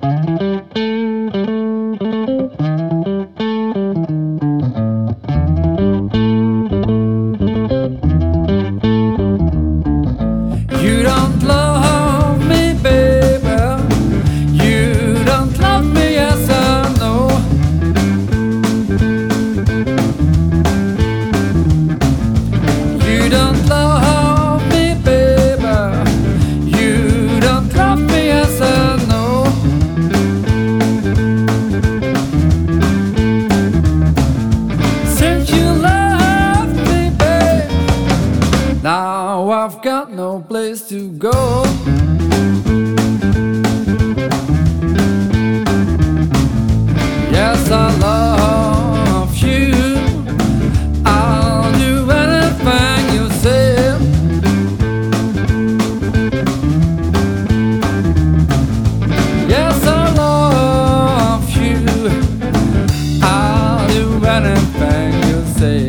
You don't love me, baby. You don't love me, yes I know. You don't love me, baby. You don't love me, yes I know. Since you left me, babe, now I've got no place to go. Yes, I love you. I'll do anything you say. Yes, I love you. I'll do anything you say.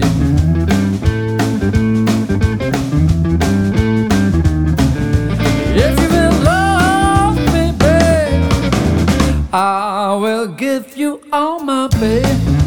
If you will love me, babe, I will give you all my babe.